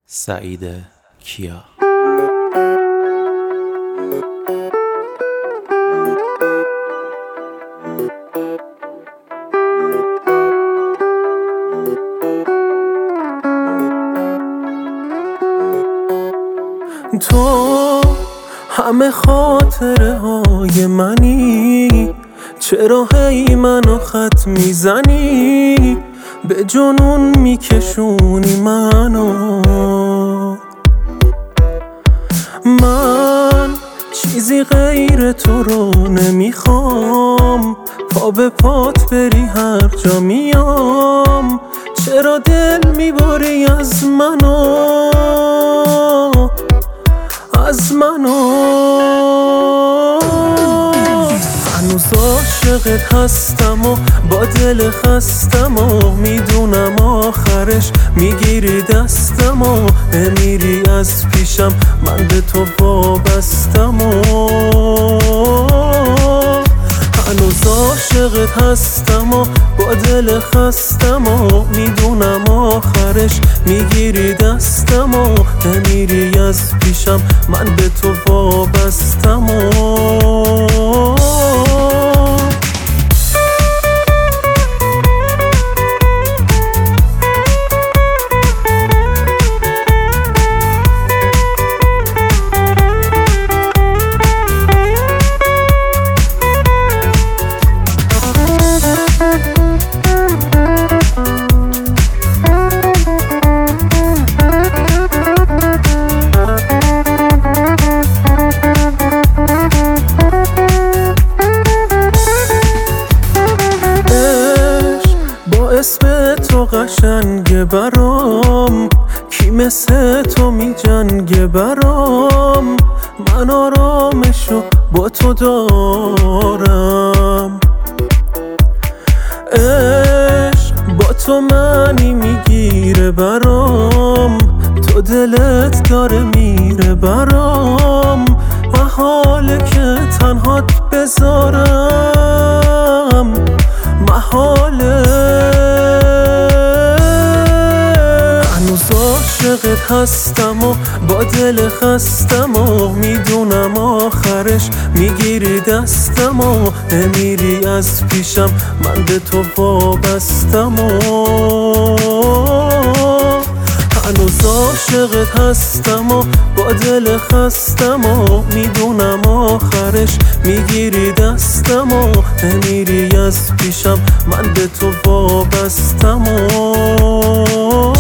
سعید کیا. تو همه خاطره های منی، چرا هی منو خط میزنی؟ به جنون میکشونی منو. من چیزی غیر تو رو نمیخوام، پا به پات بری هر جا میام. چرا دل میبری از منو، از منو؟ هنوز عاشقت هستم و با دل خستم و میدونم آخرش میگیری دستم و نمیری از پیشم، من به تو وابستم و هنوز عاشقت هستم و با دل خستم و میدونم آخرش میگیری دستم و نمیری از پیشم، من به تو وابستم و اسم تو قشنگه برام، کی مثل تو می جنگه برام. من آرامشو با تو دارم، عشق با تو معنی میگیره برام. تو دلت داره میره برام، محاله که تنهات بذارم، محاله. عاشقت هستم و با دل خستم و میدونم آخرش میگیری دستم و نمیری از پیشم، من به تو وابستم و هنوز عاشقت هستم و با دل خستم و میدونم آخرش میگیری دستم و نمیری از پیشم، من به تو وابستم و